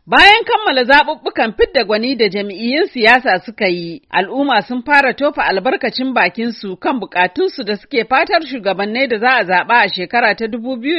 Bayan kammala zaɓuɓɓukan fidda gwani da jam'iyyun siyasa suka yi, al'umma sun fara tofa albarkacin bakinsu kan bukatunsu da suke fatar shugabannai da za a zaɓa a shekara ta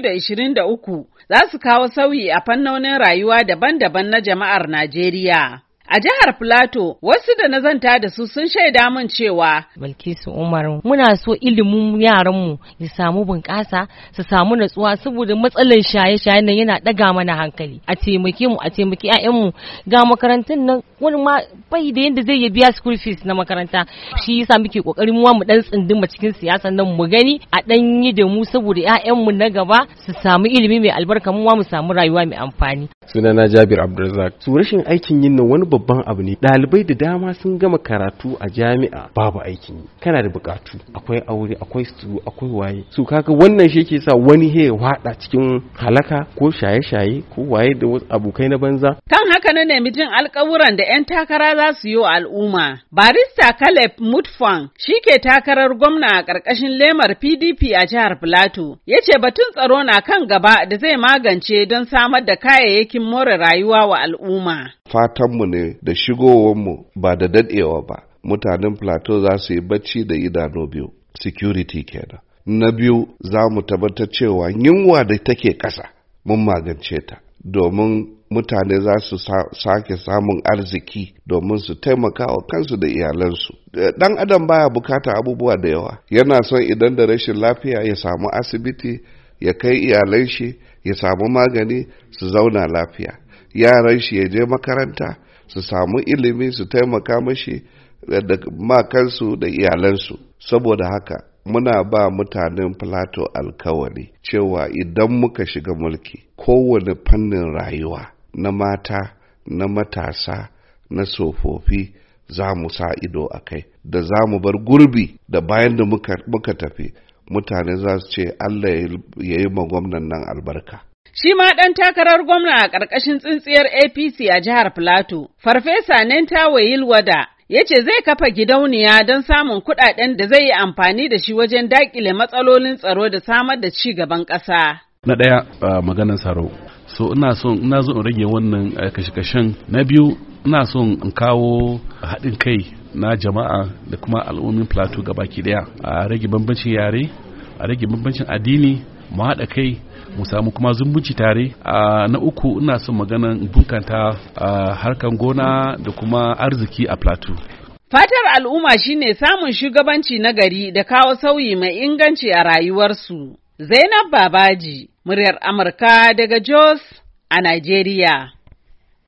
2023 za su kawo sauyi a fannonin rayuwa daban-daban na jama'ar Najeriya. A jihar Filato, wasu da na zanta da su sun shaida min cewa Bilkisu Umar, muna so ilimin yaranmu ya samu bunƙasa, su samu natsuwa saboda matsalar shaye-shaye nan yana ɗaga mana hankali. A taimake mu, a taimaki 'ya'yanmu. Ga makarantun nan wani ma bai da yadda zai biya school fees na makaranta. Shi yasa muke kokarin mu dan tsinduma cikin siyasan nan mu gani a dan yi da mu saboda 'ya'yanmu na gaba su samu ilimi mai albarka, mu samu rayuwa mai amfani. Sunana Jabir Abdulrazak. Su rashin aikin yin nan wani babban abu ne. Ɗalibai da dama sun gama karatu a jami'a babu aikin yi. Kana da bukatu, akwai aure, akwai su, akwai waye. Su kaga wannan shi yake sa wani he wada cikin halaka ko shaye-shaye ko waye da wasu abokai na banza. Kan haka na nemi jin alƙawuran da 'yan takara za su yi wa al'umma. Barista Caleb Mutfwang shi ke takarar gwamna a ƙarƙashin lemar PDP a jihar Filato. Ya ce batun tsaro na kan gaba da zai magance don samar da kayayyakin more rayuwa wa al'umma. Fatanmu ne da shigowarmu ba da dadewa ba, mutanen Plateau za su yi bacci da idanu biyu, security kenan. Na biyu, za mu tabbatar cewa yunwa da take ƙasa mun magance ta, domin mutane za su sake samun arziki domin su taimaka wa kansu da iyalansu. Dan adam baya bukata abubuwa da yawa, yana son idan da rashin lafiya ya samu asibiti, ya kai iyalan shi, ya samu magani, su zauna lafiya. Yaran shi ya je makaranta, su samu ilimi, su taimaka mashi da makansu da iyalansu. Saboda haka muna ba mutanen Plateau alkawari cewa idan muka shiga mulki, kowane fannin rayuwa na mata, na matasa, na tsofaffi za mu sa ido a kai, da za mu bar gurbi da bayan da muka tafi mutane za su ce Allah ya yi ma gwamnan nan albarka. Shi ma ɗan takarar gwamna a ƙarƙashin tsintsiyar APC a jihar Filato, Farfesa Nentawe Yilwada, ya ce zai kafa gidauniya don samun kuɗaɗen da zai yi amfani da shi wajen daƙile matsalolin tsaro da samar da ci gaban ƙasa. Na ɗaya maganar tsaro. So ina zo in rage wannan kashe-kashen. Na biyu ina son in kawo haɗin kai na jama'a da kuma al'ummin Plateau gabaki ɗaya. A rage bambancin yare, a rage bambancin addini, mu haɗa kai, mu samu kuma zumunci tare. Na uku ina son maganan bunkanta harkan gona da kuma arziki a Plateau. Fatar al'umma shine samun shugabanci na gari da kawo sauyi mai inganci a rayuwarsu. Zainab Babaji, muryar Amurka daga Jos a Najeriya.